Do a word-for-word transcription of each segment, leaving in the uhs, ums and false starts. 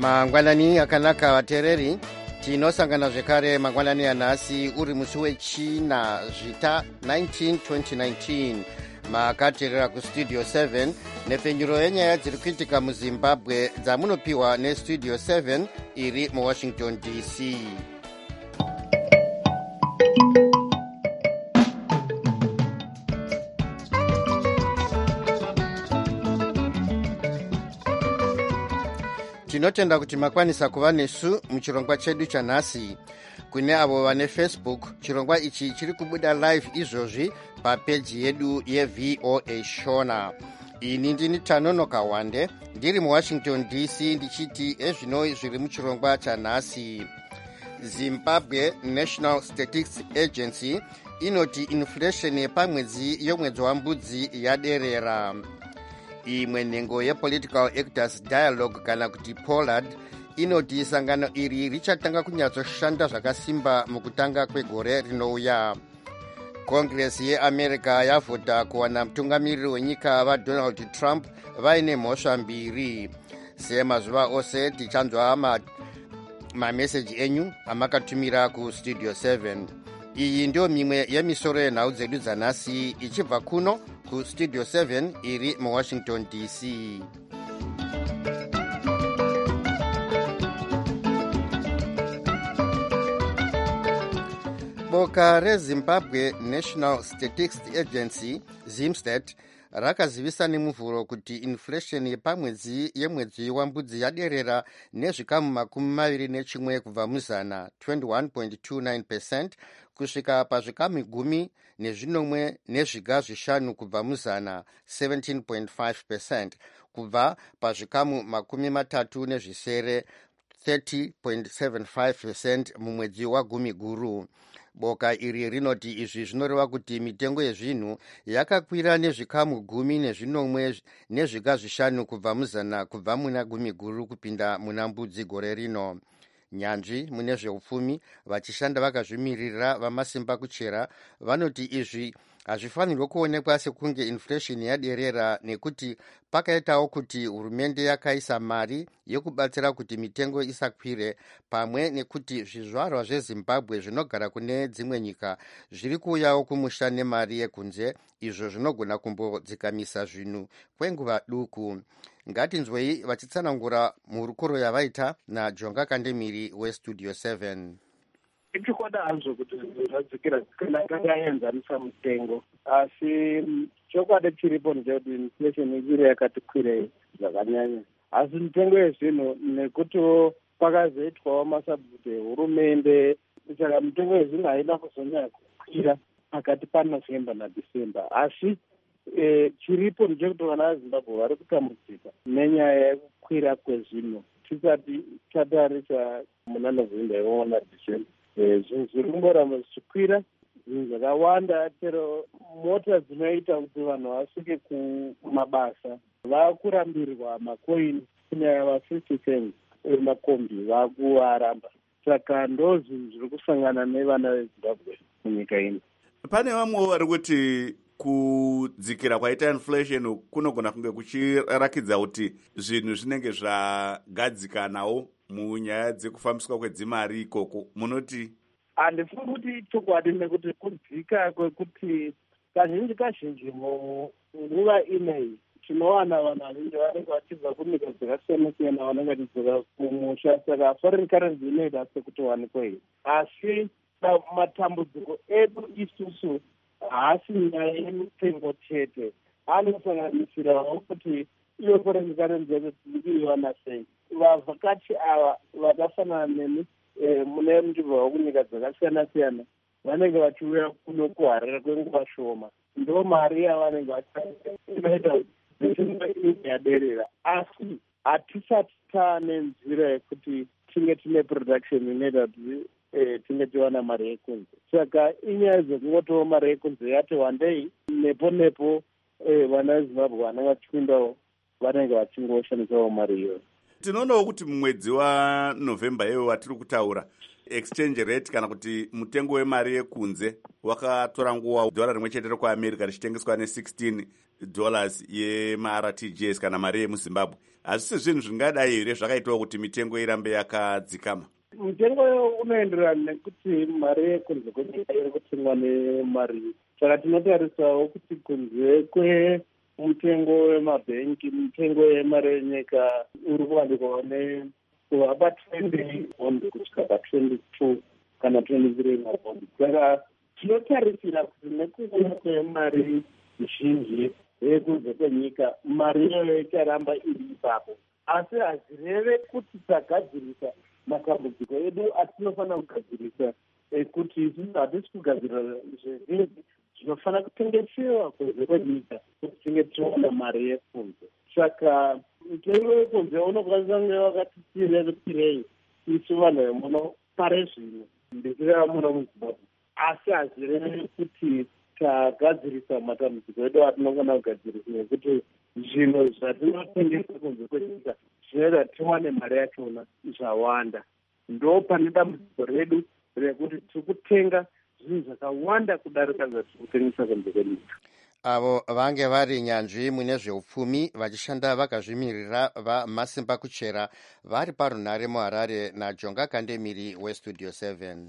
mangwanani akanaka vateereri, tinosangana zvekare mangwanani anhasi uri musi wechina zvita nineteen twenty nineteen. Makateerera kustudio seven nepfenyuro yenyaya dziri kuitika muzimbabwe dzamunopiwa nestudio seven iri muwashington D C. Tinotenda kuti makwanisa kuva nesu muchirongwa chedu chanhasi. Kune avo vane Facebook, chirongwa ichi chiri kubuda live izvozvi papeji yedu yeV O A Shona. Ini ndini Tanonoka Wande, ndiri muwashington D C ndichiti ezvino zviri muchirongwa chanhasi. Zimbabwe National Statistics Agency inoti inflation yepamwedzi yomwedzi wambudzi yaderera. Imwe nhengo yepolitical actors dialogue kana kuti pollard inoti sangano iri richatanga kunyatsoshanda zvakasimba mukutanga kwegore rinouya. Congress yeAmerica yavhota kuwana mutungamiriri wenyika vaDonald Trump vaine mhosva mbiri. Semazuva ose tichanzwa mameseji enyu amakatumira kustudio seven. Iyi ndio mimwe yemisoro yenhau dzedu dzanhasi ichibva kuno kustudio seven iri muwashington D C. Boka reZimbabwe National Statistics Agency ZimStat rakazivisa nemuvhuro kuti inflation yepamwedzi yemwedzi wambudzi yaderera nezvikamu makumi maviri nechimwe kubva muzana twenty-one point two nine percent kusvika pazvikamu gumi nezvinomwe nezviga zvishanu kubva muzana seventeen point five percent kubva pazvikamu makumi matatu nezvisere thirty point seven five percent mumwedzi wagumi guru. Boka iri rinoti izvi zvinoreva kuti mitengo yezvinhu yakakwira nezvikamu gumi nezvinomwe nezviga zvishanu kubva muzana kubva muna gumi guru kupinda muna mbudzi gore rino. Nyanzvi mune zveupfumi vachishanda vakazvimirira vamasimba kuchera vanoti izvi hazvifanirwi kuonekwa sekunge inflation yaderera nekuti pakaitawo kuti hurumende yakaisa mari yekubatsira kuti mitengo isakwire, pamwe nekuti zvizvarwa zveZimbabwe zvinogara kune dzimwe nyika zviri kuuyawo kumusha nemari yekunze, izvo zvinogona kumbodzikamisa zvinhu kwenguva duku. Ngatinzwei vachitsanangura mhurukuro yavaita naJonga Kandemiri westudio seven. Ichikwada hazvo kuti zvadzikira kana kangaenzanisa mutengo, asi chokwadi chiripo ndechekuti inflation ichiri yakati kwirei zvakanyanya. Asi mitengo yezvinhu nekuti pakazoitwawo masabhuku ehurumende, saka mitengo yezvinhu haina kuzonyanya kukwira pakati paNovemba naDisemba. Asi e, chiripo ndechekuti vana veZimbabwe vari kutambudzika nenyaya yekukwira kwezvinhu. Tisati tatarisa muna Novemba ivovo naDisemba, zvinhu zviri kumboramba zvichikwira, zvinhu zvakawanda. Chero mota dzinoita kuti vanhu vasvike kumabasa vakurambirwa makoini, kunyanya va-fifty cents emakombi vakuvaramba. Saka ndo zvinhu zviri kusangana nevana veZimbabwe munyika ino. Pane vamwewo vari kuti kudzikira kwaita inflation kunogona kunge kuchirakidza kuti zvinhu zvinenge zvagadzikanawo munyaya dzekufambiswa kwedzimari ikoko. Munoti? Handifungi kuti chokwadi nekuti kudzika kwekuti kazhinji kazhinji munguva ineyi tinowana vanhu vaningi vanenge vachibva kunyika dzakasiyana siyana vanenge vachidzoka kumusha, saka foreign currency inoita sekuti wanikweyi. Asi matambudziko edu isusu haasi nyaya yemitengo chete, anosanganisirawo kuti iyo foreign currency yedu tiriiwana sei. Vavhakachi ava vakafanana nemi mune ndibva wakunyika dzakasiyana siyana vanenge vachiuya kuno kuharira kwenguva shoma, ndo mari yavanenge vachiita yaderera. Asi hatisati taane nzira yekuti tinge tine production inoita kuti tinge tiwana mari yekunze. Saka inyaya dzekungotiwo mari yekunze yati wandei, nepo nepo vana veZimbabwe vanenge vachipindawo vanenge vachingoshandisawo mari iyoyo. Tinoonawo kuti mumwedzi waNovemba iwo watiri kutaura exchange rate kana kuti mutengo wemari yekunze wakatora nguva dhora rimwe chete rekuamerica richitengeswa ne16 dollars yema-R T G S kana mari yemuzimbabwe. Hazvisi zvinhu zvingadai here zvakaitawo kuti mitengo irambe yakadzikama? Mutengo unoenderana nekuti mari yekunze kwenyika iri kutengwa nemari. Saka tinotarisawo kuti kunze kwemutengo wemabhengi, mutengo wemari yenyika uri kuwanikwawo kuva patwenty rand kusvika patwenty two kana twenty three rand. Saka tinotarisira kuti nekuuya kwemari zhinji yekunze kwenyika, mari iyoyo icharamba iri ipapo, asi hazireve kuti tagadzirisa matambudziko edu atinofanira kugadzirisa ekuti isusu hatisi kugadzira zvezinji zvinofanira kutengesewa kunze kwenyika kuti tinge tichiwana mari yekunze. Saka mutengo wekunze unokwanisa kunge wakati tirei isu vanhu vemuno pare zvino ndichireva muno muzimbabwe, asi hazireve kuti tagadzirisa matambudziko edu atinofanira kugadzirisa nekuti zvinhu zvatinotengesa kunze kwenyika zvinoita tiwane mari yachona zvawanda. Ndo pane dambudziko redu rekuti tiri kutenga zvinhu zvakawanda kudarika zvatiri kutengesa kunze kwenyika. Avo vange vari nyanzvi mune zveupfumi vachishanda vakazvimirira vaMasimba Kuchera vari parunhare muHarare naJonga Kandemiri weStudio seven.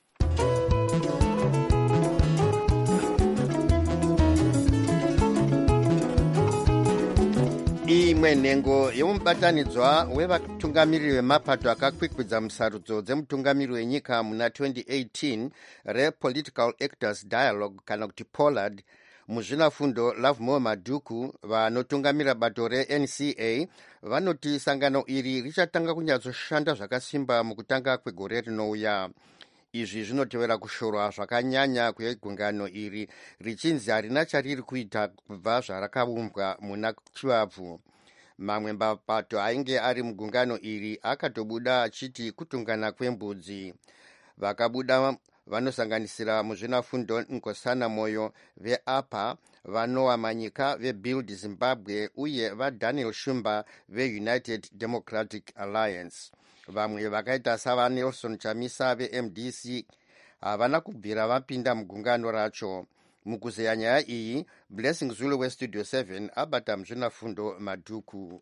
Imwe nhengo yemubatanidzwa wevatungamiriri vemapato akakwikwidza musarudzo dzemutungamiriri wenyika muna twenty eighteen rePolitical Actors Dialogue kana kuti POLAD, muzvinafundo Lovemore Madhuku vanotungamira bato reN C A vanoti sangano iri richatanga kunyatsoshanda zvakasimba mukutanga kwegore rinouya. Izvi zvinotevera kushorwa zvakanyanya kwegungano iri richinzi harina chariri kuita kubva zvarakaumbwa muna Chivabvu. Mamwe mapato ainge ari mugungano iri akatobuda achiti kutungana kwembudzi. Vakabuda vanosanganisira muzvinafundo Nkosana Moyo veAPA, vaNoah Manyika veBuild Zimbabwe uye vaDaniel Shumba veUnited Democratic Alliance. Vamwe vakaita savaNelson Chamisa veM D C havana kubvira vapinda mugungano racho. Mukuzeya nyaya iyi, Blessing Zulu weStudio seven abata muzvinafundo Madhuku.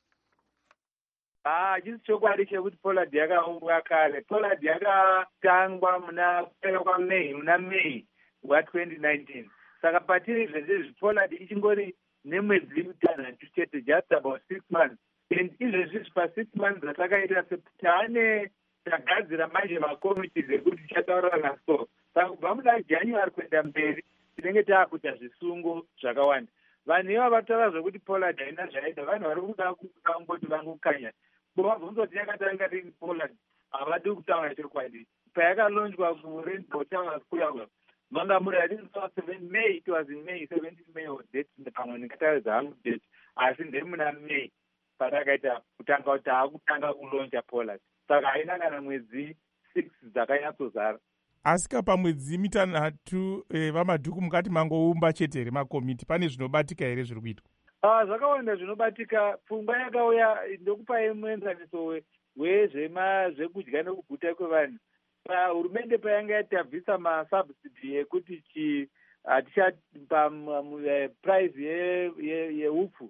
Hachisi chokwadi chekuti POLAD yakaumbwa kare. POLAD yakatangwa muna kupera kwaMei muna Mei wa twenty nineteen. Saka patiri zvezvezvi POLAD ichingori nemwedzi mitanhatu chete, just about six months. And izvezvi pa six months zvatakaita taane tagadzira manje makomiti ekuti tichataurira naso. Saka kubva muna January kuenda mberi tinenge taakuita zvisungo zvakawanda. Vanhu iva vataura zvokuti POLAD haina zvaida, vanhu vari kuda kungoti vangokanya. Bovabvunzoti yakatanga rini POLAD, havadi kutaura chokwadi. Payakalonjwa kuRainbow Towers kuya manga muri seven May, it was in May, seventeenth May or date pamwe ndikataridza hangu date, asi ndiri muna May patakaita kutanga kuti haakutanga kulonja POLAD. Saka haina kana mwedzi six dzakanyatsodzara. Asika pamwedzi mitanhatu eh, vaMadhuku mukati mangoumba chete here makomiti, pane zvinobatika here zviri kuitwa? Ah, zvakawanda zvinobatika. Pfungwa yakauya ndokupai muenzaniso wezvema zvekudya nekuguta kwevanhu. Hurumende payanga yatabvisa masubsidy ekuti chi hatichapa price yeupfu,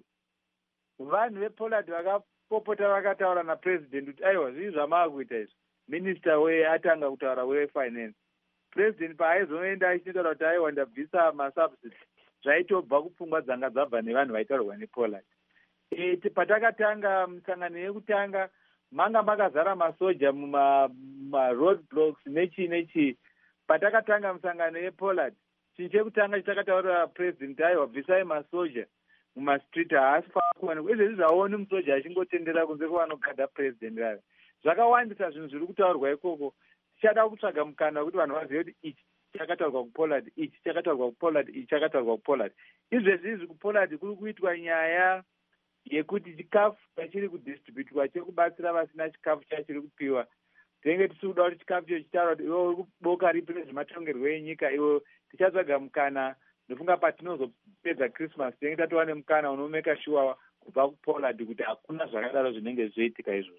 vanhu vePOLAD vakapopota vakataura napresident kuti aiwa zvii zvamaakuita izvi. Minister weatanga kutaura wefinance, president paaizoenda achitaura kuti aiwa ndabvisa masubsidy, zvaitobva kupfungwa dzanga dzabva nevanhu vaitaurwa nePOLAD. E, patakatanga misangano yekutanga manga makazara masoja mumaroad blocks nechi nechi. Patakatanga misangano yePOLAD, chinhu chekutanga chitakataurira president aiwa bvisai masoja mumastreet, haasi pakuwanikwa. Izvezvi zvaoni musoja achingotendera kunze kwevanogada president rave. Zvakawandisa zvinhu zviri kutaurwa ikoko. Tichada kutsvaga mukana wekuti vanhu vazive kuti ichi chakataurwa kuPOLAD, ichi chakataurwa kuPOLAD, ichi chakataurwa kuPOLAD. Izvezvi izvi kuPOLAD kuri kuitwa nyaya yekuti chikafu chachiri kudistributwa chekubatsira vasina chikafu chachiri kupiwa. Tinenge tichida kuti chikafu icho chitaura kuti iwe uri kuboka ripi rezvematongerwo enyika, iwe tichatsvaga mukana. Ndofunga patinozopedza Christmas tinenge tatova nemukana unomeka sure kubva kuPOLAD kuti hakuna zvakadaro zvinenge zvoitika izvozvo.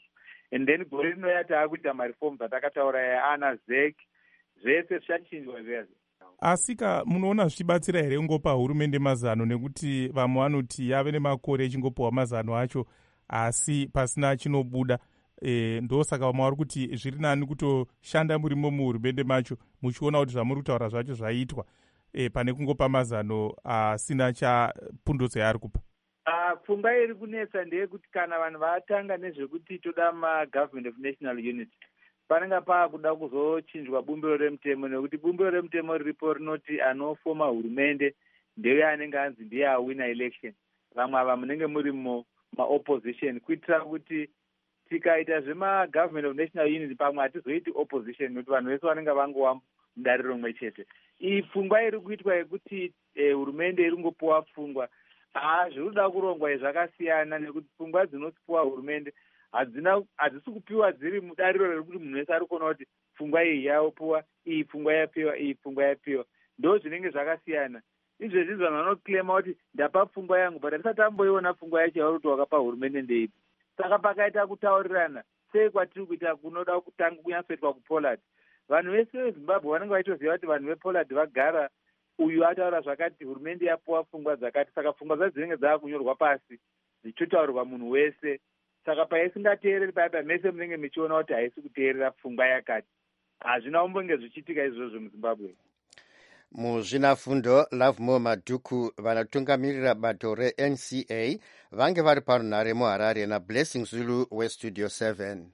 and then gore rinouya taakuita mareforms atakataura ana zek zvese zvichanjwa zviya. Asika, munoona zvichibatsira here ngopa hurumende mazano, nekuti vamwe vanoti yave nemakore ichingopiwa mazano acho asi pasina chinobuda. E, ndosaka vamwe vari kuti zviri nani kutoshanda murimo muhurumende macho muchiona kuti zvamuri kutaura zvacho zvaitwa, e, pane kungopa mazano asina chapundutso yaari kupa. Pfungwa iri kunetsa ndeyekuti kana vanhu vatanga nezvekuti toda magovernment of national unity, panenge paakuda kuzochinjwa bumbiro remutemo, nekuti bumbiro remutemo riripo rinoti anofoma hurumende ndeuye anenge anzi ndiye awina election, vamwe ava munenge murimo maopposition, kuitira kuti tikaita zvemagovernment of national unity pamwe hatizoiti opposition, nekuti vanhu vese vanenge vangowa mudariro rimwe chete. Iyi pfungwa iri kuitwa yekuti hurumende iri kungopiwa pfungwa, haa zviri kuda kurongwa zvakasiyana, nekuti pfungwa dzinopiwa hurumende hadzina hadzisi kupiwa dziri mudariro rekuti munhu wese ari kuona kuti pfungwa iyi yapiwa, iyi pfungwa yapiwa, iyi pfungwa yapiwa, ndo zvinenge zvakasiyana. Izvezvi vanhu vanoclaima kuti ndapa pfungwa yangu, but hatisati tamboiona pfungwa yacho yauri kuti wakapa hurumende ndeipi. Saka pakaita kutaurirana sei kwatiri kuita kunoda kutanga kunyatsoitwa kuPollard. Vanhu vese veZimbabwe vanenge vaitoziva kuti vanhu vePollard vagara, uyu ataura zvakati, hurumende yapiwa pfungwa dzakati, saka pfungwa dzacho dzinenge dzaakunyorwa pasi dzichitaurirwa munhu wese. Saka paisingateereri paya mese munenge muchiona kuti haisi kuteerera pfungwa yakati. Hazvina kumbonge zvichiitika izvozvo muZimbabwe. Muzvinafundo Lovemore Madhuku vanotungamirira bato reN C A vange vari parunhare muHarare naBlessing Zulu weStudio seven.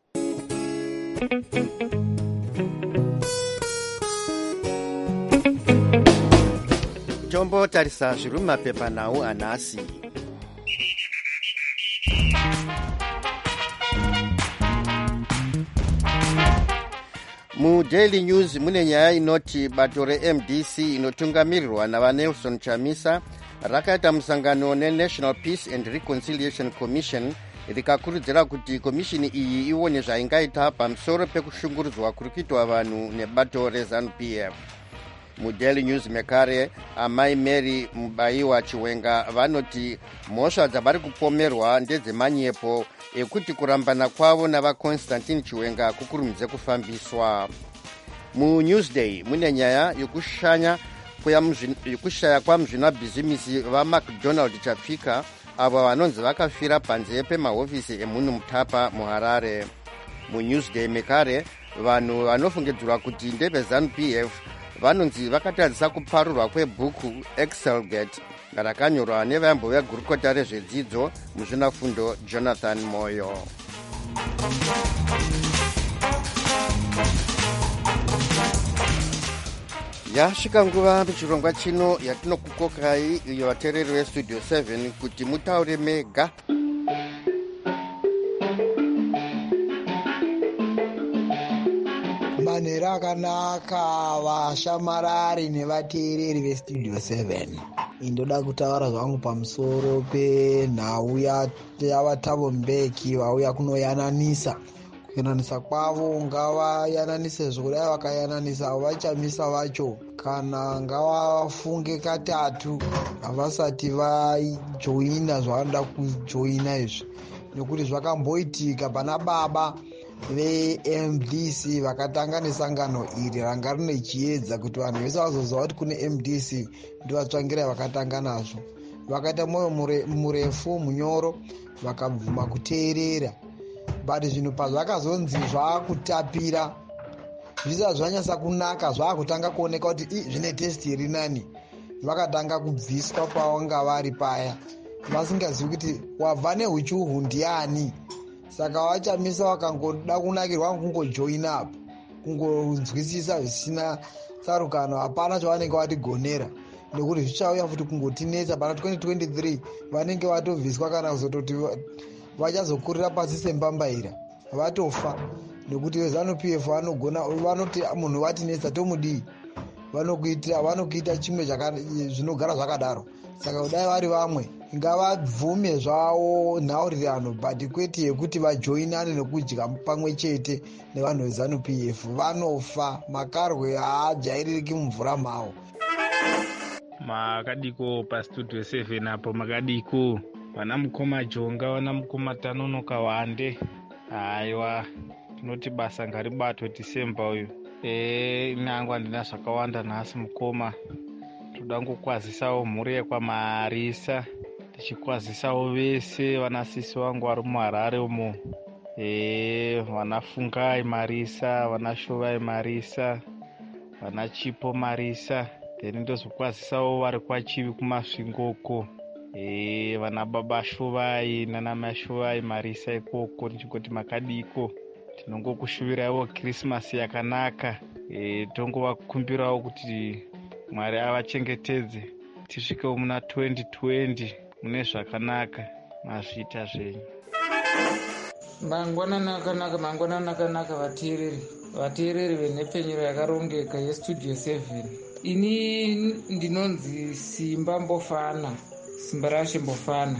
Tombotarisa zviri mumapepanhau anhasi. MuDaily News mune nyaya inoti bato reM D C inotungamirirwa navaNelson Chamisa rakaita musangano neNational Peace and Reconciliation Commission rikakurudzira kuti komishini iyi ione zvaingaita pamusoro pekushungurudzwa kuri kuitwa vanhu nebato reZANU P F. MuDaily News mekare amai Mary Mubayiwa Chiwenga vanoti mhosva dzavari kupomerwa ndedzemanyepo ekuti kurambana kwavo navaConstantine Chiwenga kukurumidze kufambiswa. MuNewsday mune nyaya yekushanya yekushaya kwamuzvinabhizimisi vaMcDonald Chapika avo vanonzi vakafira panze pemahofisi emunhu mutapa muHarare. MuNewsday mekare vanhu vanofungidzirwa kuti ndeveZANU P F vanonzi vakatadzisa kuparurwa kwebhuku Excelgate rakanyorwa nevayambo vegurukota rezvedzidzo muzvinafundo Jonathan Moyo. Yasvika nguva muchirongwa chino yatinokukokai iyo vateereri veStudio seven kuti mutaure mega. Manhero akanaka vashamarari nevateereri veStudio seven. Indoda kutaura zvangu pamusoro penhau yavaThabo Mbeki vauya kunoyananisa. Kuyananisa kwavo ngavayananise zvikudai, vakayananisa vaChamisa vacho kana ngavafunge katatu havasati vajoina zvavanoda kujoina izvi, nekuti zvakamboitika pana baba veM D C vakatanga nesangano iri ranga rine chiedza kuti vanhu vese vazoziva kuti kune M D C ndivatsvangirai vakatanga nazvo. Vakaita mwoyo murefu munyoro vakabvuma kuteerera, but zvinhu pazvakazonzi zvakutapira zvisati zvanyasa kunaka, zvakutanga kuoneka kuti zvine testi iri nani, vakatanga kubviswa pavanga vari paya vasingazivi kuti wabva neuchuhu ndiani. Saka vaChamisa vakangoda kunakirwa kungojoina apo, kungonzwisisa zvisina tsarukano, hapana chavanenge vatigonera, nekuti zvichauya futi kungotinetsa pana twenty twenty-three vanenge vatovhiswa kana kuzototi vachazokurira pasi sembambaira vatofa, nekuti veZANU P F vanogona vanoti munhu vatinetsa tomudii, vanokuita vanokuita chimwe zvinogara zvakadaro. Saka kudai vari vamwe ngavabvume zvavo nhaurirano, but kwete yekuti vajoinane nekudya pamwe chete nevanhu veZANU P F, vanofa. Makarwe haajairiki mumvura mavo. Makadiko paStudio seven apo makadiko vana mukoma Jonga, vana mukoma Tanonoka Wande, Aiwa, tinoti basa ngaribatwe December uyu. E, nangwa ndina zvakawanda nhasi mukoma. Toda ngokwazisawo mhuri yekwaMarisa, tichikwazisawo vese vanasisi vangu vari muHarare umo. E, vanafungai Marisa, vanashuvai Marisa, vanachipo Marisa. Then ndozokwazisawo vari kwachivi kumasvingoko. E, vana baba shuvai nanamai shuvai Marisa ikoko, ndichingoti makadiko. Tinongokushuvirawo Christmas yakanaka. E, tongovakumbirawo kuti Mwari avachengetedze tisvikewo muna twenty twenty mune zvakanaka. Mazviita zvenyu. Mangwanani akanaka, mangwanani akanaka vateereri. Vateereri venhepfenyuro yakarongeka yestudio seven. Ini ndinonzi Simba Mbofana, Simba Rashe Mbofana.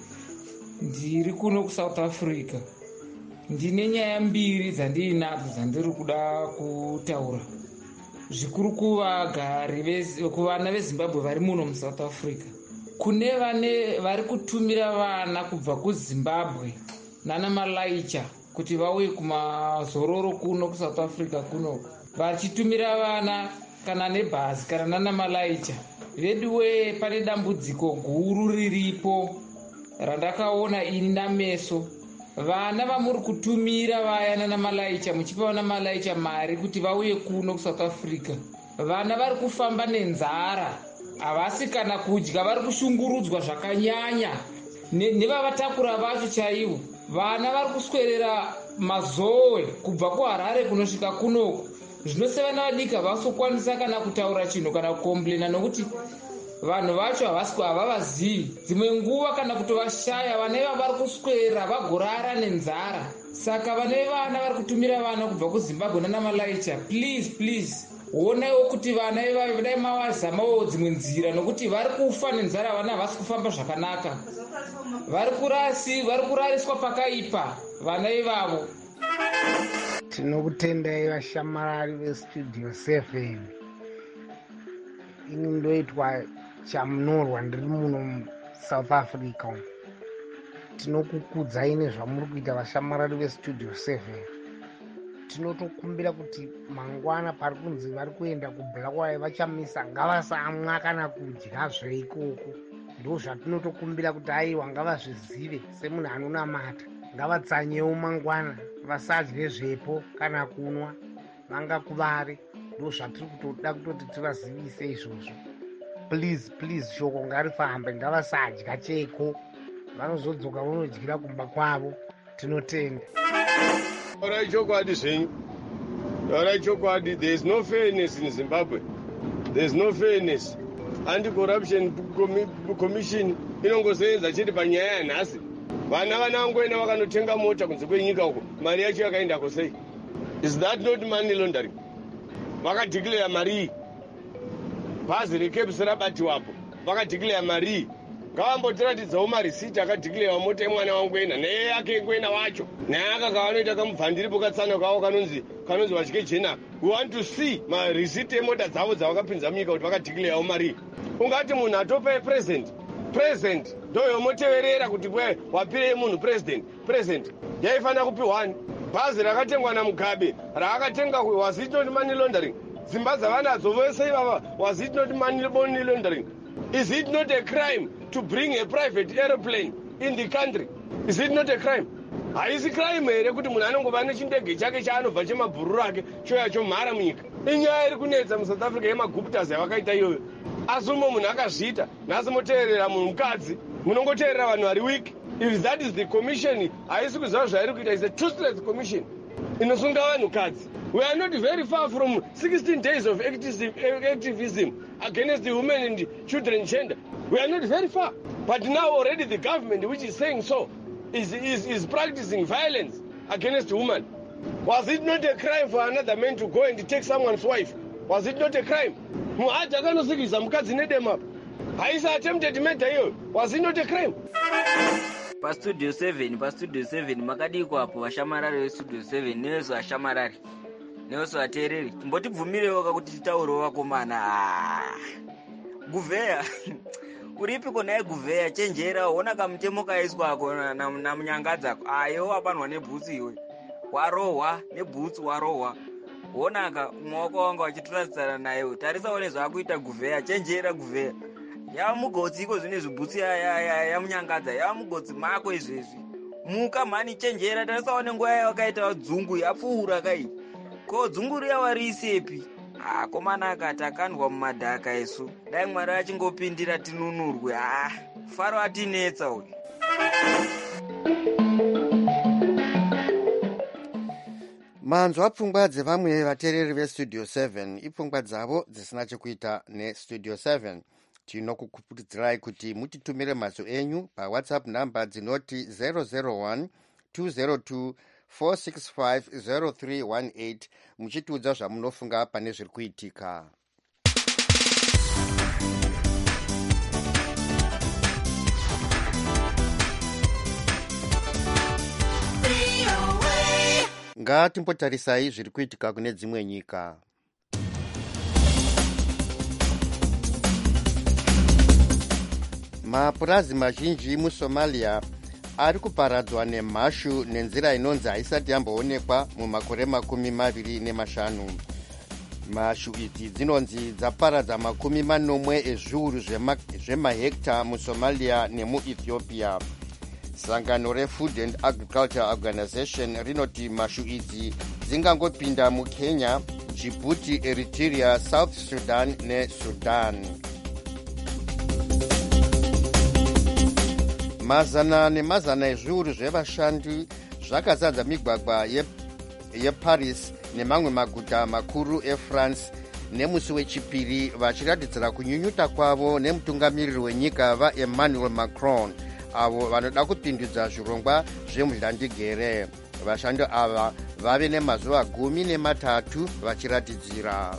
Ndiri kuno kuSouth Africa. Ndine nyaya mbiri dzandinadzo dzandiri kuda kutaura. Zvikuru kuvagari kuvana veZimbabwe vari muno muSouth Africa. Kune vane vari kutumira vana kubva kuZimbabwe nana Malaicha kuti vauye kumazororo kuno kuSouth Africa kuno. Vachitumira vana kana nebhazi kana nana Malaicha. Veduwe pane dambudziko guru riripo randakaona ini nameso. Vana vamuri kutumira vaya nana Malaicha muchipa vana Malaicha mari kuti vauye kuno kuSouth Africa. Vana vari kufamba nenzara, havasi kana kudya, vari kushungurudzwa zvakanyanya nevavatakura vacho chaivo. Vana vari kuswerera mazowe kubva kuHarare kunosvika kunoko. Zvinose vana vadiki havasokwanisa kana kutaura chinhu kana kukomblena nokuti vanhu vacho havasi havavazivi. Dzimwe nguva kana kutovashaya vana ivava vari kuswera vagorara nenzara. Saka vane vana vari kutumira vana kubva kuZimbabwe nana Malaicha, please please onaiwo kuti vana ivava dai mavazamawo dzimwe nzira nokuti vari kufa nenzara. Vana havasi kufamba zvakanaka, vari kurasi vari kurariswa pakaipa vana ivavo. Tinokutendai vashamarari vestudio seven. Ini ndoitwa chamunorwa ndiri muno muSouth Africa. Tinokukudzai nezvamuri kuita vashamarari vestudio seven. Tinotokumbira kuti mangwana pari kunzi vari kuenda kuBlackwater vachamisa ngavasamwa kana kudya zveikoko. Ndo zvatinotokumbira kuti aiwa ngavazvizive semunhu anonamata. Ngavatsanyewo mangwana vasadye zvepo kana kunwa vangakuvari. Ndo zvatiri kutoda kutoti tivazivise izvozvo. Please please shoko ngarifambe, ngavasadya cheko, vanozodzoka vonodyira kumba kwavo. Tinotenda. Taura chokwadi zvenyu. Taura chokwadi. There is no fairness in Zimbabwe. There is no fairness. Anti-corruption commission inongosevenza chete panyaya yanhasi. Vana vana vangoenda vakanotenga mota kunze kwenyika uko. Mari yacho yakaendako sei? Is that not money laundering? Vakadhikilera mari. Bhazi reCabs rabatiwapo. Vakadhikilera mari. Ngavambotiratidzawo marisiti akadhikilera mota yemwana wangu ena neye yake ingwena wacho. Naye aka kavanoita kamubvandiripo katsana kavo kanonzi kanonzi vatye jena. We want to see marisiti emota dzavo dzavakapinza munyika kuti vakadhikilerawo mari. Ungati munhu atopa president. President ndoyomoteverera kuti bwe wapirei munhu president. President yaifanira kupiwani. Bhazi rakatengwa naMugabe raakatenga was it not money laundering? Dzimba dzavanadzo vose ivava was it not money laundering? Is it not a crime to bring a private aeroplane in the country? Is it not a crime? Haisi crime here kuti munhu anongova nechindege chake chaanobva chemabhururu ake choya chomhara munyika. Inyaya iri kunetsa muSouth Africa yemaguptas yavakaita iyoyo. Asi umwe munhu akazviita. Nhasi moteerera munhu mukadzi, munongoteerera vanhu vari wiki. If that is the commission, haisi kuziva zvairi kuita. Is a toothless commission inosunga vanhukadzi. We are not very far from sixteen days of activism against the women and children gender. We are not very far. But now already the government, which is saying so, is, is, is practicing violence against women. Was it not a crime for another man to go and take someone's wife? Was it not a crime? Muhati akanosikisa mukadzi nedema. Haisi attempted murder hiyo. Was it not a crime? PaStudio seven, PaStudio seven makadiko apo vashamarari veStudio seven neweso vashamarari. Neweso vateereri. Mbotibvumirewo kuti titaurewo vakomana. Guveya. Uripiko naye Guveya chenjera ona kamutemo kaiswa ako na munyangadza. Ayo wabanwa nebhusi iwe. warohwa nebhutsi warohwa wonaka maoko wanga wachitoradzana naye tarisawo nezvaakuita guvheya chenjera guvheya yava mugotsi iko zvine zvibhutsi yamunyangadza yava mugotsi mako izvezvi muka mhani chenjera tarisawo nenguva yawakaita dzungu yapfuura kai ko dzungu riyava riisepi akomana akati akandwa mumadhaka isu dai mwari achingopindira tinunurwe ha faro atinetsa uyu. manzwa pfungwa dzevamwe vateereri vestudio seven ipfungwa dzavo dzisina chekuita nestudio seven. tinokukurudzirai kuti mutitumire mazwi enyu pawhatsapp namba dzinoti zero zero one two zero two four six five zero three one eight muchitiudza zvamunofunga pane zviri kuitika. ngatimbotarisai zviri kuitika kune dzimwe nyika. mapurazi mazhinji musomalia ari kuparadzwa nemhashu nenzira inonzi haisati yamboonekwa mumakore makumi maviri nemashanu. mhashu idzi dzinonzi dzaparadza makumi manomwe ezviuru zvemahekta musomalia nemuethiopia. sangano refood and agriculture organization rinoti mhashu idzi dzingangopinda mukenya, djibouti, eritrea, south sudan nesudan. mazana nemazana ezviuru zvevashandi zvakazadza migwagwa yeparis nemamwe maguta makuru efrance nemusi wechipiri vachiratidzira kunyunyuta kwavo nemutungamiriri wenyika vaemmanuel macron avo vanoda kupindudza zvirongwa zvemudhlandigere. vashandi ava vave nemazuva gumi nematatu vachiratidzira.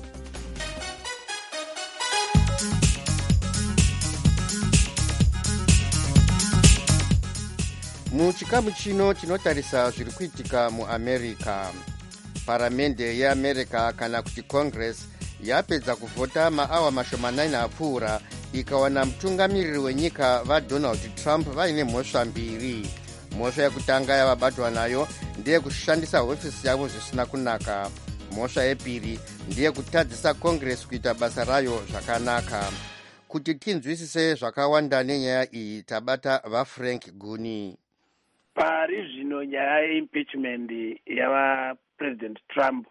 muchikamu chino tinotarisa zviri kuitika muamerica. paramende yeamerica kana kuti congress yapedza kuvhota maawa mashomanani apfuura ikawana mutungamiriri wenyika vadonald trump vaine mhosva mbiri. mhosva yekutanga yavabatwa nayo ndeyekushandisa hofisi yavo zvisina kunaka. mhosva yepiri ndeyekutadzisa congress kuita basa rayo zvakanaka. kuti tinzwisise zvakawanda nenyaya iyi tabata vafrank guni. pari zvino nyaya yeimpeachment yavapresident Trump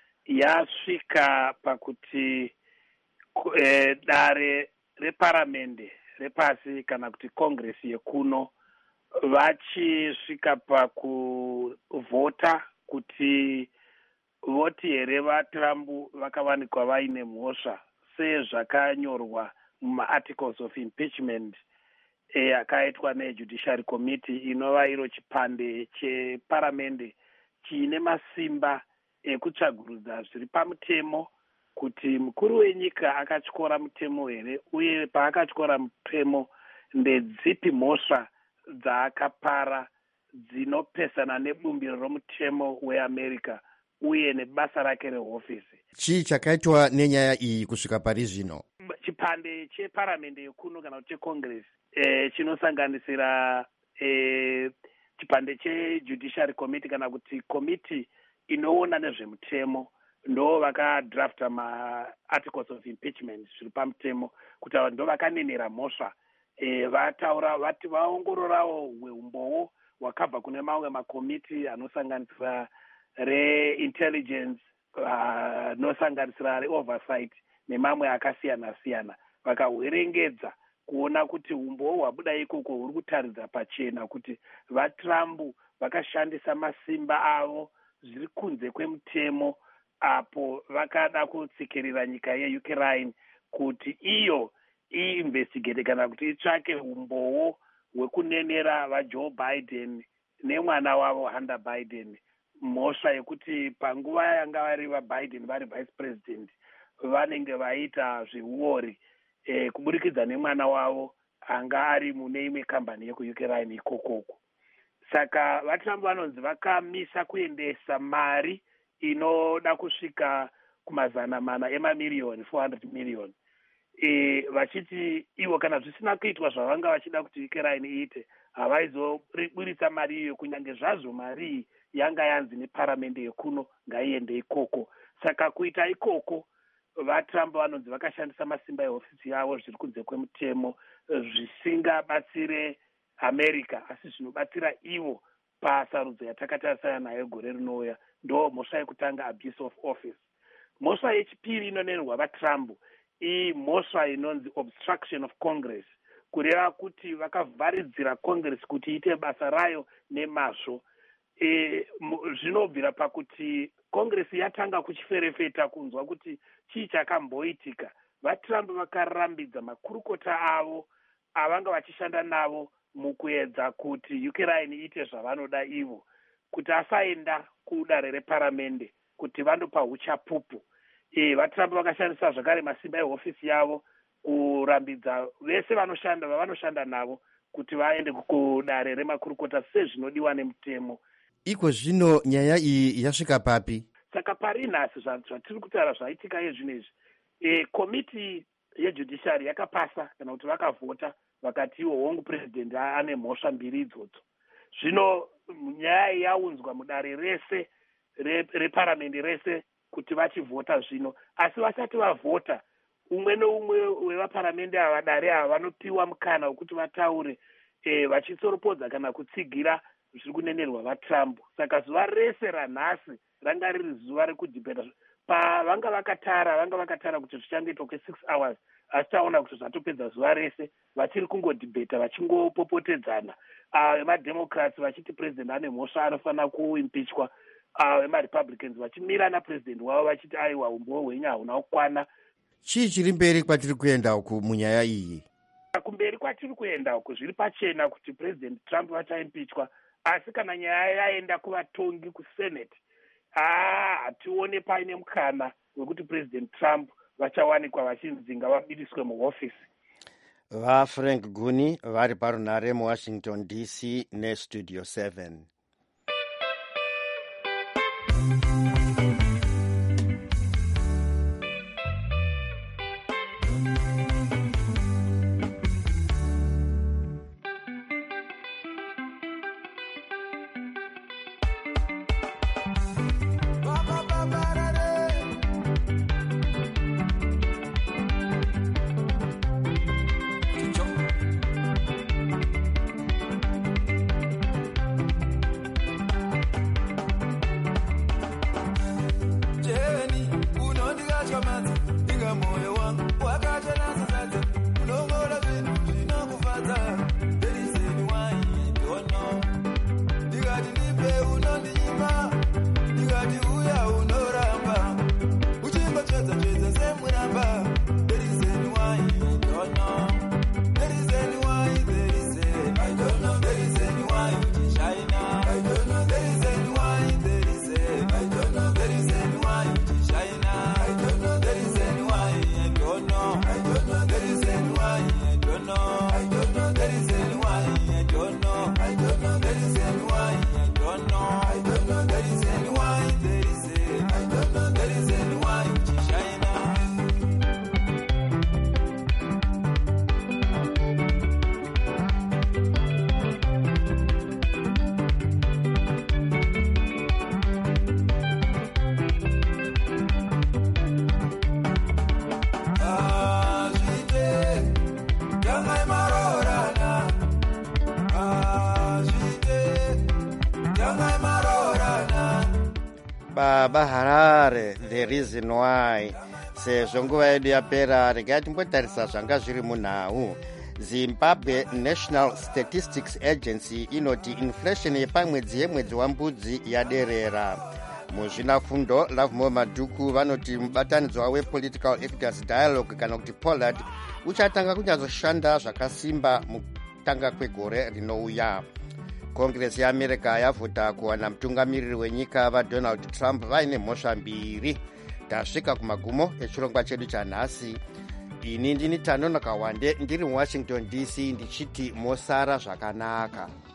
yasvika pakuti eh, dare reparamende repasi kana kuti congress yekuno vachisvika pakuvhota kuti voti here vaTrump vakawanikwa vaine mhosva sezvakanyorwa mumaarticles of impeachment akaitwa e, nejudiciary committee inova iro chipande cheparamende chiine masimba ekutsvagurudza zviri pamutemo kuti mukuru wenyika akatyora mutemo here uye paakatyora mutemo ndedzipi mhosva dzaakapara dzinopesana nebumbiro romutemo weamerica uye nebasa rake rehofisi. chii chakaitwa nenyaya iyi kusvika pari zvino? chipande cheparamende yekuno kana kuti checongress e, chinosanganisira e, chipande chejudiciary committee kana kuti committee inoona nezvemutemo ndo vakadrafta maarticles of impeachment zviri pamutemo kuti ava ndo vakanenera mhosva e, vataura vati vaongororawo umboo hwakabva kune mamwe makomiti anosanganisira reintelligence anosanganisira uh, reoversight nemamwe akasiyana siyana vakahwerengedza kuona kuti umboo hwabuda ikoko huri kutaridza pachena kuti vaTrump vakashandisa masimba avo zviri kunze kwemutemo apo vakada kutsikirira nyika yeukraine kuti iyo iinvestigate kana kuti itsvake umboo hwekunenera vaJoe Biden nemwana wavo Hunter Biden mhosva yekuti panguva yanga vari vaBiden vari vice president vanenge vaita zveuori e, kuburikidza nemwana wavo anga ari mune imwe kambani yekuukraine ikokoko. Saka vaTrump vanonzi vakamisa kuendesa mari inoda kusvika kumazana mana emamiliyoni four hundred million e, vachiti ivo kana zvisina kuitwa zvavanga vachida kuti Ukraine iite havaizoburitsa mari iyo kunyange zvazvo mari yanga yanzi neparamende yekuno ngaiende ikoko. Saka kuita ikoko vaTrump vanonzi vakashandisa masimba ehofisi yavo zviri kunze kwemutemo zvisingabatsire America asi zvinobatsira ivo pasarudzo yatakatarisana nayo gore rinouya. Ndo mhosva yekutanga, abuse of office. Mhosva yechipiri inonenwa vaTrump imhosva inonzi obstruction of Congress, kureva kuti vakavharidzira Congress kuti iite basa rayo nemazvo. E, zvinobvira pakuti Congress yatanga kuchiferefeta kunzwa kuti chii chakamboitika. VaTrump vakarambidza makurukota avo avanga vachishanda navo mukuedza kuti Ukraine iite zvavanoda ivo, kuti asaenda kudare reparamende kuti vandopa uchapupu. E, VaTrump vakashandisa zvakare masimba ehofisi yavo kurambidza vese vanoshanda vavanoshanda navo kuti vaende kudare remakurukota sezvinodiwa nemutemo. Iko zvino nyaya iyi yasvika papi? Saka pari nhasi zvatiri kutaura zvaitika yezvinezvi, e, komiti yejudiciary yakapasa kana kuti vakavhota vakati iwo hongu president ane mhosva mbiri idzodzo. Zvino nyaya yaunzwa mudare rese reparamende rese kuti vachivhota zvino, asi vasati vavhota umwe neumwe wevaparamende ava dare ava vanopiwa mukana wekuti vataure e, vachitsoropodza kana kutsigira zviri kunenerwa vaTrump. Saka zuva rese ranhasi ranga riri zuva rekudhibheta. Pavanga vakatara vanga vakatara kuti zvichangoitwa kwe six hours asi taona kuti zvatopedza zuva rese vachiri kungodhibheta vachingopopotedzana. VeMademocrats uh, vachiti president ane mhosva anofanira kuimpichwa, VeMaRepublicans uh, vachimira napresident wavo vachiti aiwa umbo hwenyu hauna kukwana. Chii chiri mberi kwatiri kuenda uku munyaya iyi? Kumberi kwatiri kuenda uku zviri pachena kuti president Trump vachaimpichwa, asi kana nyaya yaenda kuvatongi kusenate ah hatione paine mukana wekuti president Trump vachawanikwa vachinzinga vabudiswe muhofisi. VaFrank Guni vari parunhare muWashington D C neStudio seven. Baba Harare, the reason why. Sezvo nguva yedu yapera, regai timbotarisa zvanga zviri munhau. Zimbabwe National Statistics Agency inoti inflation yepamwedzi yemwedzi wambudzi yaderera. Muzvinafundo Lovemore Madhuku vanoti mubatanidzwa wePolitical Actors Dialogue kana kuti Pollard uchatanga kunyazoshanda zvakasimba mutanga kwegore rinouya. Congress yeAmerica yavhota kuwana mutungamiriri wenyika vaDonald Trump vaine mhosva mbiri. Tasvika kumagumo echirongwa chedu chanhasi. Ini ndini Tanonoka Wande ndiri muWashington D C ndichiti mosara zvakanaka.